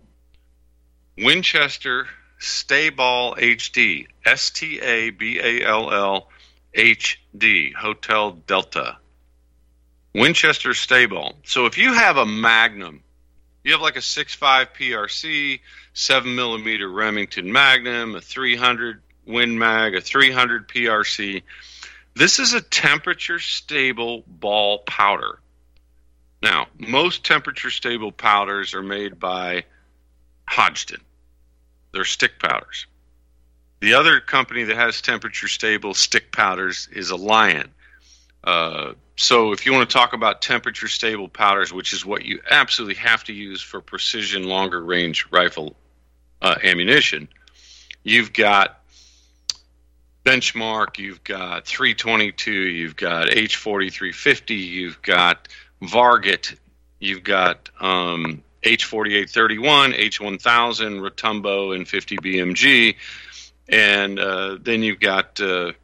Winchester Sta-Ball H D, S T A B A L L H D, Hotel Delta. Winchester Sta-Ball. So if you have a Magnum, you have like a six point five P R C, seven millimeter Remington Magnum, a three hundred Win Mag, a three hundred P R C. This is a temperature-stable ball powder. Now, most temperature-stable powders are made by Hodgdon. They're stick powders. The other company that has temperature-stable stick powders is Alliant. Uh, so if you want to talk about temperature-stable powders, which is what you absolutely have to use for precision longer-range rifle uh, ammunition, you've got Benchmark, you've got three twenty-two, you've got H forty-three fifty, you've got Varget, you've got um, H forty-eight thirty-one, H one thousand, Rotumbo, and fifty B M G, and uh, then you've got uh,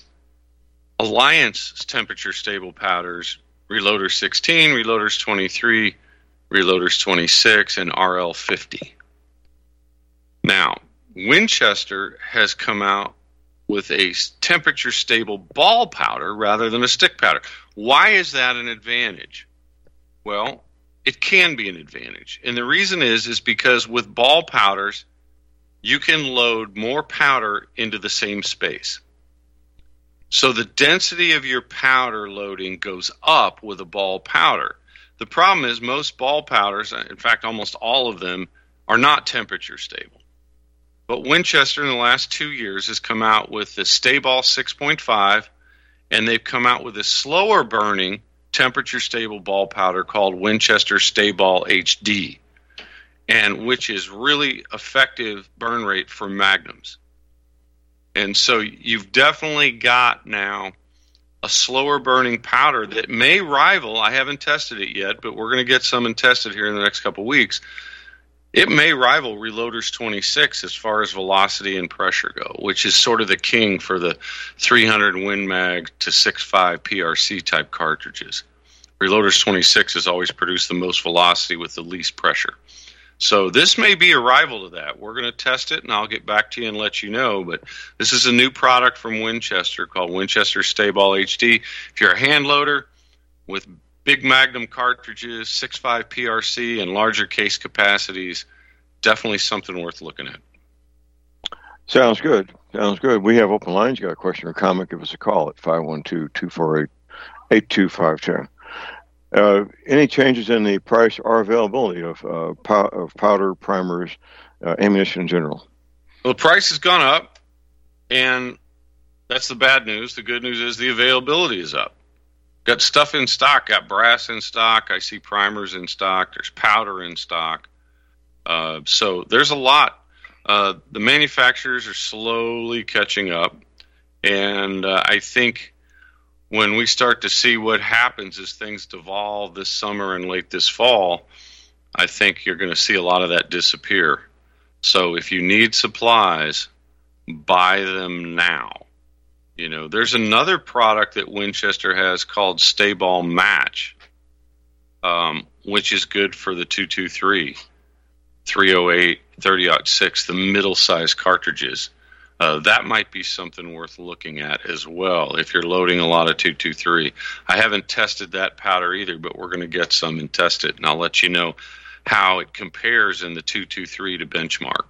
Alliance temperature-stable powders, Reloaders sixteen, Reloaders twenty-three, Reloaders twenty-six, and R L fifty. Now, Winchester has come out with a temperature-stable ball powder rather than a stick powder. Why is that an advantage? Well, it can be an advantage. And the reason is, is because with ball powders, you can load more powder into the same space. So the density of your powder loading goes up with a ball powder. The problem is most ball powders, in fact, almost all of them, are not temperature stable. But Winchester in the last two years has come out with the Sta-Ball six point five, and they've come out with a slower burning temperature stable ball powder called Winchester Sta-Ball H D, and which is really effective burn rate for magnums. And so you've definitely got now a slower burning powder that may rival, I haven't tested it yet, but we're going to get some and tested here in the next couple of weeks. It may rival Reloaders twenty-six as far as velocity and pressure go, which is sort of the king for the three hundred Win Mag to six point five P R C type cartridges. Reloaders twenty-six has always produced the most velocity with the least pressure. So this may be a rival to that. We're going to test it, and I'll get back to you and let you know. But this is a new product from Winchester called Winchester Sta-Ball H D. If you're a hand loader with big Magnum cartridges, six point five P R C, and larger case capacities, definitely something worth looking at. Sounds good. Sounds good. We have open lines. You got a question or comment, give us a call at five one two, two four eight, eight two five two. Uh, any changes in the price or availability of uh, pow- of powder, primers, uh, ammunition in general? Well, the price has gone up, and that's the bad news. The good news is the availability is up. Got stuff in stock. Got brass in stock. I see primers in stock. There's powder in stock. Uh, so there's a lot. Uh, the manufacturers are slowly catching up, and uh, I think when we start to see what happens as things devolve this summer and late this fall, I think you're going to see a lot of that disappear. So if you need supplies, buy them now. You know, there's another product that Winchester has called Stay-Ball Match, um, which is good for the two twenty-three, three oh eight, thirty oh six, the middle-sized cartridges. Uh, that might be something worth looking at as well if you're loading a lot of two twenty-three. I haven't tested that powder either, but we're going to get some and test it, and I'll let you know how it compares in the two twenty-three to benchmark.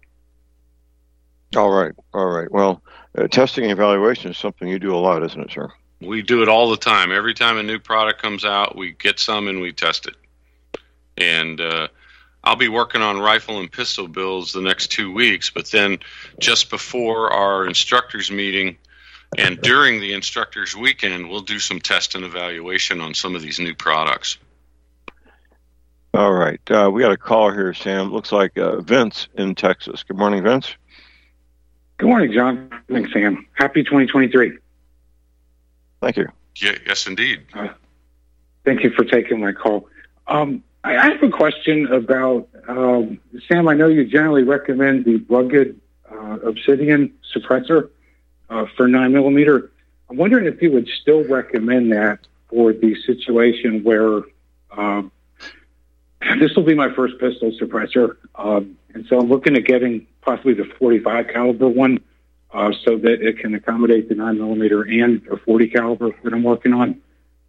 All right, all right. Well, uh, testing and evaluation is something you do a lot, isn't it, sir? We do it all the time. Every time a new product comes out, we get some and we test it. And uh, I'll be working on rifle and pistol builds the next two weeks, but then just before our instructors meeting and during the instructors weekend, we'll do some test and evaluation on some of these new products. All right. Uh, we got a call here, Sam. Looks like uh, Vince in Texas. Good morning, Vince. Good morning, John. Thanks, Sam. Happy twenty twenty-three. Thank you. Yeah, yes, indeed. Uh, thank you for taking my call. Um, I have a question about, um, Sam, I know you generally recommend the rugged uh, Obsidian suppressor uh, for nine millimeter. I'm wondering if you would still recommend that for the situation where um, this will be my first pistol suppressor, um, and so I'm looking at getting possibly the forty-five caliber one uh, so that it can accommodate the nine millimeter and a forty caliber that I'm working on.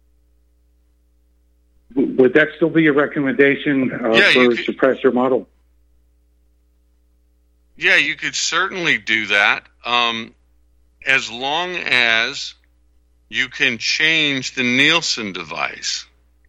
Would that still be a recommendation uh, yeah, for a could, suppressor model? Yeah, you could certainly do that, um, as long as you can change the Nielsen device.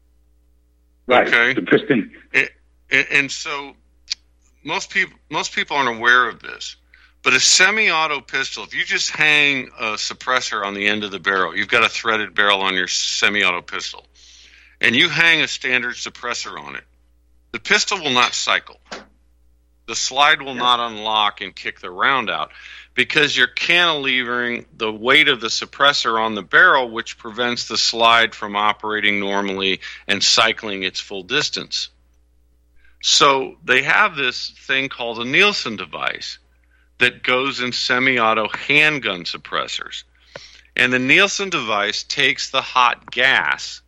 Right, okay? The piston. It, it, and so most people most people aren't aware of this, but a semi-auto pistol, if you just hang a suppressor on the end of the barrel, you've got a threaded barrel on your semi-auto pistol, and you hang a standard suppressor on it, the pistol will not cycle. The slide will not unlock and kick the round out because you're cantilevering the weight of the suppressor on the barrel, which prevents the slide from operating normally and cycling its full distance. So they have this thing called a Nielsen device that goes in semi-auto handgun suppressors. And the Nielsen device takes the hot gas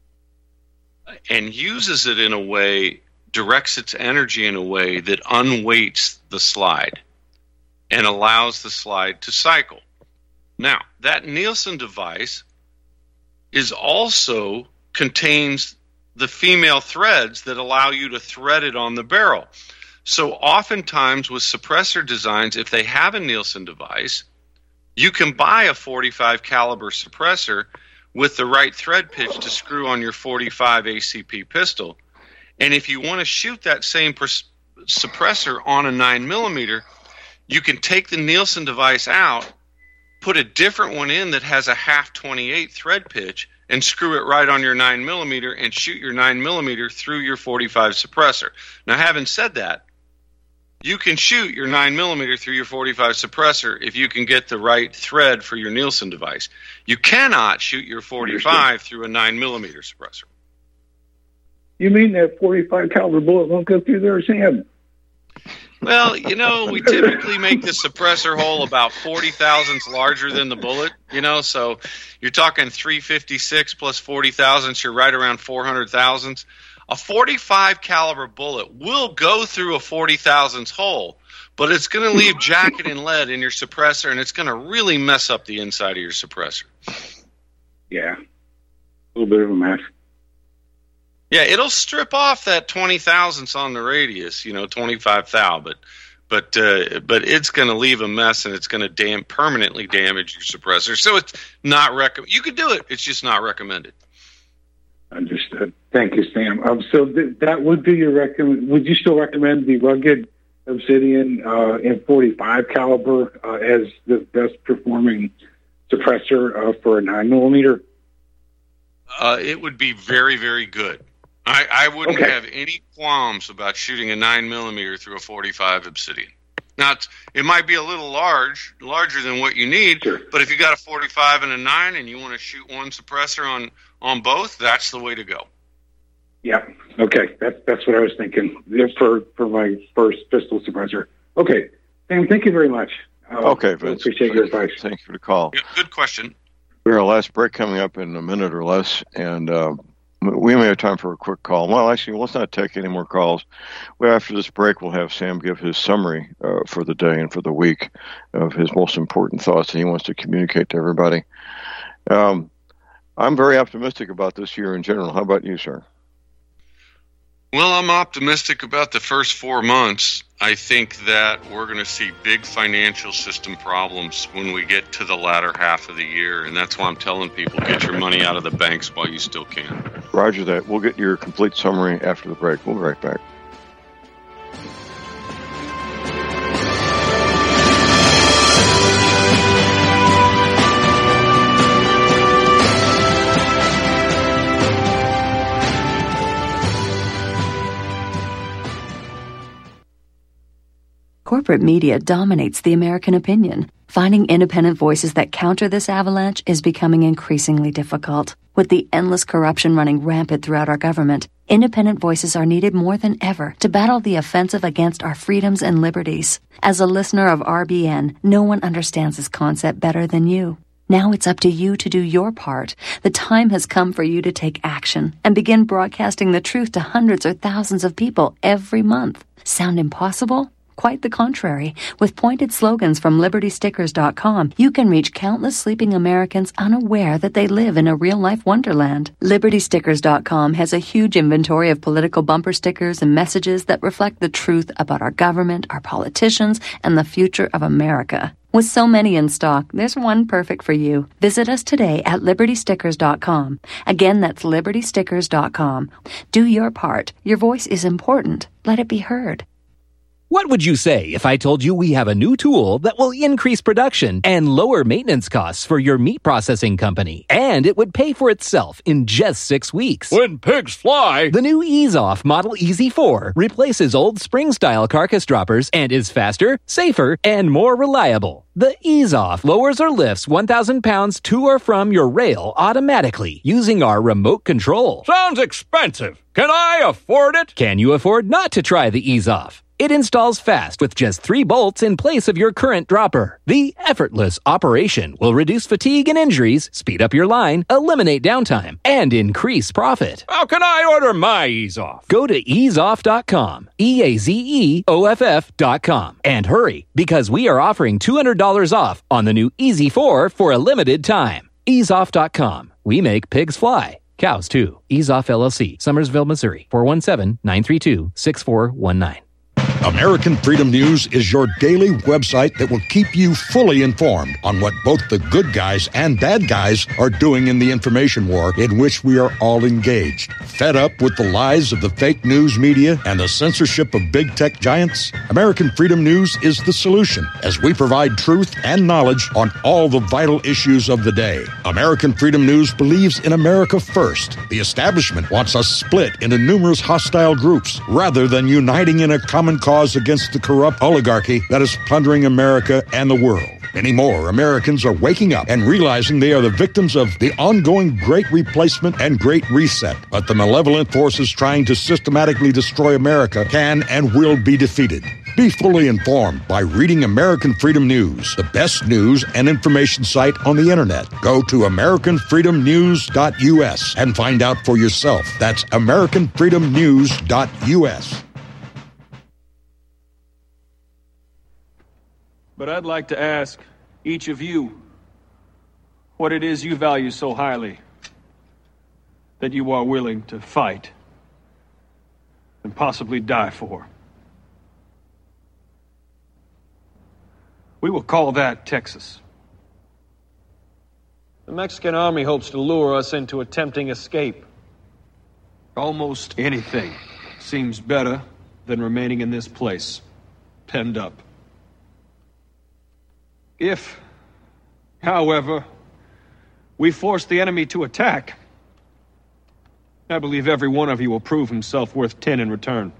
and uses it in a way, directs its energy in a way that unweights the slide and allows the slide to cycle. Now, that Nielsen device is also contains the female threads that allow you to thread it on the barrel. So oftentimes with suppressor designs, if they have a Nielsen device, you can buy a forty-five caliber suppressor with the right thread pitch to screw on your forty-five A C P pistol. And if you want to shoot that same pers- suppressor on a nine millimeter, you can take the Nielsen device out, put a different one in that has a half twenty-eight thread pitch, and screw it right on your nine millimeter and shoot your nine millimeter through your forty-five suppressor. Now, having said that, you can shoot your nine millimeter through your forty-five suppressor if you can get the right thread for your Nielsen device. You cannot shoot your forty-five through a nine millimeter suppressor. You mean that forty-five caliber bullet won't go through there, Sam? Well, you know, we typically make the suppressor hole about forty thousandths larger than the bullet, you know, so you're talking three fifty-six plus forty thousandths, you're right around four hundred thousandths. A forty-five caliber bullet will go through a forty thousandths hole, but it's going to leave jacket and lead in your suppressor, and it's going to really mess up the inside of your suppressor. Yeah, a little bit of a mess. Yeah, it'll strip off that twenty thousandths on the radius, you know, twenty-five thou, but but uh, but it's going to leave a mess, and it's going to dam- permanently damage your suppressor. So it's not recommended. You could do it. It's just not recommended. Understood. Thank you, Sam. Um, so th- that would be your recommend. Would you still recommend the rugged Obsidian uh, in forty-five caliber uh, as the best performing suppressor uh, for a nine millimeter? Uh, it would be very, very good. I, I wouldn't okay. have any qualms about shooting a nine millimeter through a forty-five Obsidian. Now, it's, it might be a little large, larger than what you need, sure. But if you got a forty-five and a nine and you want to shoot one suppressor on, on both, that's the way to go. Yeah. Okay. That's that's what I was thinking for for my first pistol suppressor. Okay, Sam. Thank you very much. Uh, Okay, Vince. appreciate your advice. Thank you for the call. Yeah, good question. We have our last break coming up in a minute or less, and uh, we may have time for a quick call. Well, actually, let's not take any more calls. Well, after this break, we'll have Sam give his summary uh, for the day and for the week of his most important thoughts that he wants to communicate to everybody. Um, I'm very optimistic about this year in general. How about you, sir? Well, I'm optimistic about the first four months. I think that we're going to see big financial system problems when we get to the latter half of the year, and that's why I'm telling people, get your money out of the banks while you still can. Roger that. We'll get your complete summary after the break. We'll be right back. Corporate media dominates the American opinion. Finding independent voices that counter this avalanche is becoming increasingly difficult. With the endless corruption running rampant throughout our government, independent voices are needed more than ever to battle the offensive against our freedoms and liberties. As a listener of R B N, no one understands this concept better than you. Now it's up to you to do your part. The time has come for you to take action and begin broadcasting the truth to hundreds or thousands of people every month. Sound impossible? Quite the contrary. With pointed slogans from Liberty Stickers dot com, you can reach countless sleeping Americans unaware that they live in a real-life wonderland. Liberty Stickers dot com has a huge inventory of political bumper stickers and messages that reflect the truth about our government, our politicians, and the future of America. With so many in stock, there's one perfect for you. Visit us today at Liberty Stickers dot com. Again, that's Liberty Stickers dot com. Do your part. Your voice is important. Let it be heard. What would you say if I told you we have a new tool that will increase production and lower maintenance costs for your meat processing company, and it would pay for itself in just six weeks? When pigs fly! The new EaseOff Model E Z four replaces old spring-style carcass droppers and is faster, safer, and more reliable. The EaseOff lowers or lifts one thousand pounds to or from your rail automatically using our remote control. Sounds expensive. Can I afford it? Can you afford not to try the EaseOff? It installs fast with just three bolts in place of your current dropper. The effortless operation will reduce fatigue and injuries, speed up your line, eliminate downtime, and increase profit. How can I order my EaseOff? Go to ease off dot com, E A Z E O F F dot com, and hurry, because we are offering two hundred dollars off on the new E Z four for a limited time. ease off dot com. We make pigs fly. Cows, too. EaseOff L L C, Summersville, Missouri, four one seven, nine three two, six four one nine. American Freedom News is your daily website that will keep you fully informed on what both the good guys and bad guys are doing in the information war in which we are all engaged. Fed up with the lies of the fake news media and the censorship of big tech giants? American Freedom News is the solution, as we provide truth and knowledge on all the vital issues of the day. American Freedom News believes in America first. The establishment wants us split into numerous hostile groups rather than uniting in a common cause against the corrupt oligarchy that is plundering America and the world. Many more Americans are waking up and realizing they are the victims of the ongoing Great Replacement and Great Reset. But the malevolent forces trying to systematically destroy America can and will be defeated. Be fully informed by reading American Freedom News, the best news and information site on the internet. Go to American Freedom News dot U S and find out for yourself. That's American Freedom News dot U S. But I'd like to ask each of you what it is you value so highly that you are willing to fight and possibly die for. We will call that Texas. The Mexican army hopes to lure us into a tempting escape. Almost anything seems better than remaining in this place, penned up. If, however, we force the enemy to attack, I believe every one of you will prove himself worth ten in return.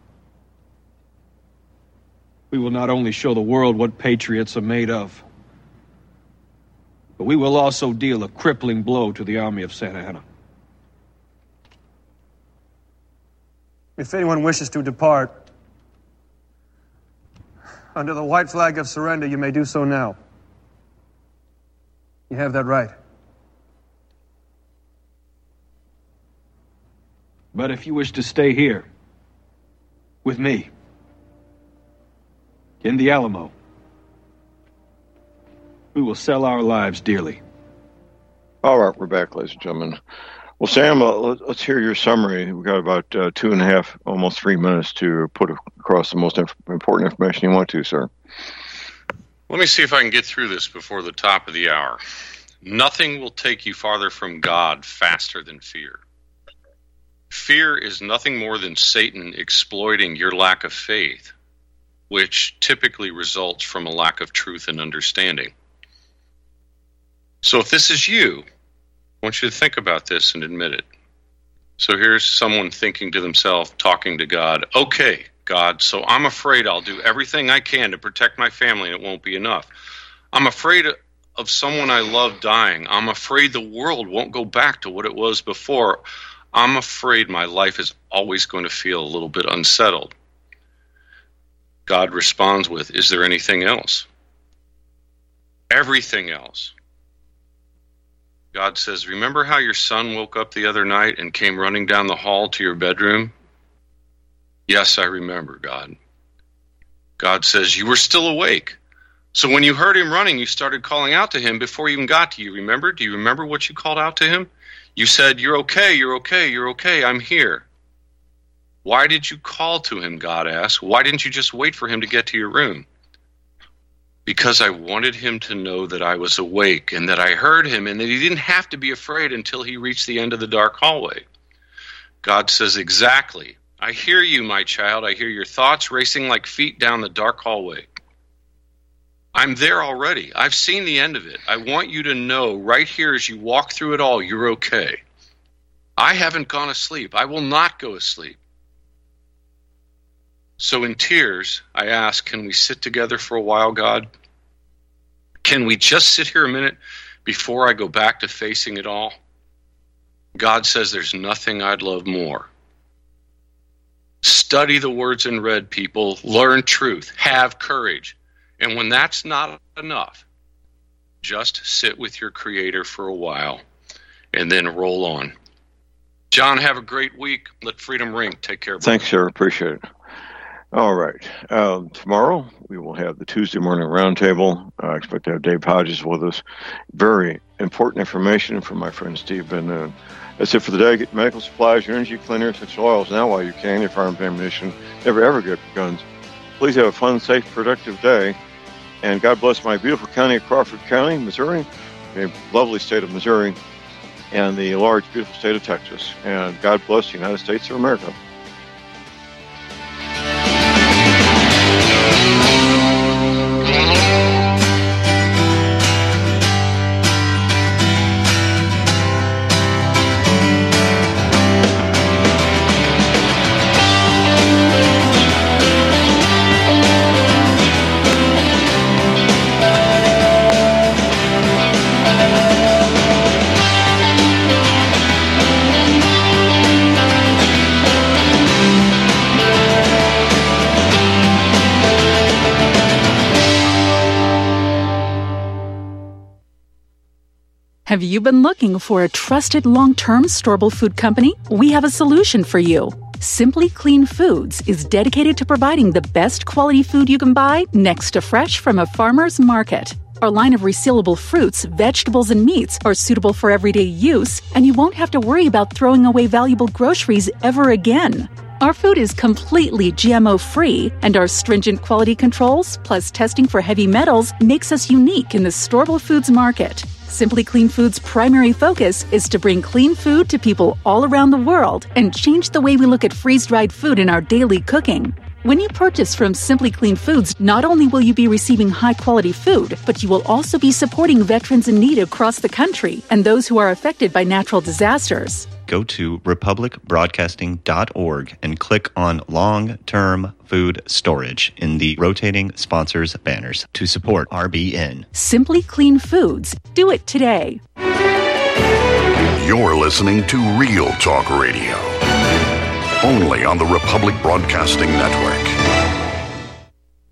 We will not only show the world what patriots are made of, but we will also deal a crippling blow to the army of Santa Anna. If anyone wishes to depart, under the white flag of surrender, you may do so now. You have that right. But if you wish to stay here, with me, in the Alamo, we will sell our lives dearly. All right, we're back, ladies and gentlemen. Well, Sam, uh, let's hear your summary. We've got about uh, two and a half, almost three minutes to put across the most inf- important information you want to, sir. Let me see if I can get through this before the top of the hour. Nothing will take you farther from God faster than fear. Fear is nothing more than Satan exploiting your lack of faith, which typically results from a lack of truth and understanding. So if this is you, I want you to think about this and admit it. So here's someone thinking to themselves, talking to God, okay, God, so I'm afraid I'll do everything I can to protect my family and it won't be enough. I'm afraid of someone I love dying. I'm afraid the world won't go back to what it was before. I'm afraid my life is always going to feel a little bit unsettled. God responds with, is there anything else? Everything else. God says, remember how your son woke up the other night and came running down the hall to your bedroom? Yes, I remember, God. God says, you were still awake. So when you heard him running, you started calling out to him before he even got to you. Remember? Do you remember what you called out to him? You said, you're okay, you're okay, you're okay, I'm here. Why did you call to him, God asked? Why didn't you just wait for him to get to your room? Because I wanted him to know that I was awake and that I heard him and that he didn't have to be afraid until he reached the end of the dark hallway. God says, exactly. I hear you, my child. I hear your thoughts racing like feet down the dark hallway. I'm there already. I've seen the end of it. I want you to know right here as you walk through it all, you're okay. I haven't gone asleep. I will not go asleep. So in tears, I ask, can we sit together for a while, God? Can we just sit here a minute before I go back to facing it all? God says there's nothing I'd love more. Study the words in red, people. Learn truth. Have courage. And when that's not enough, just sit with your Creator for a while and then roll on. John, have a great week. Let freedom ring. Take care. Thanks, sir. Appreciate it. All right. Um, tomorrow, we will have the Tuesday morning roundtable. I expect to have Dave Hodges with us. Very important information from my friend Steve Van Noon. That's it for the day. Get medical supplies, your energy, clean air, essential oils now while you can. Your firearms ammunition. Never ever get guns. Please have a fun, safe, productive day. And God bless my beautiful county of Crawford County, Missouri, a lovely state of Missouri, and the large, beautiful state of Texas. And God bless the United States of America. Have you been looking for a trusted long-term storable food company? We have a solution for you. Simply Clean Foods is dedicated to providing the best quality food you can buy next to fresh from a farmer's market. Our line of resealable fruits, vegetables, and meats are suitable for everyday use, and you won't have to worry about throwing away valuable groceries ever again. Our food is completely G M O-free, and our stringent quality controls, plus testing for heavy metals, makes us unique in the storable foods market. Simply Clean Foods' primary focus is to bring clean food to people all around the world and change the way we look at freeze-dried food in our daily cooking. When you purchase from Simply Clean Foods, not only will you be receiving high-quality food, but you will also be supporting veterans in need across the country and those who are affected by natural disasters. Go to republic broadcasting dot org and click on Long-Term Food Storage in the rotating sponsors banners to support R B N. Simply Clean Foods. Do it today. You're listening to Real Talk Radio, only on the Republic Broadcasting Network.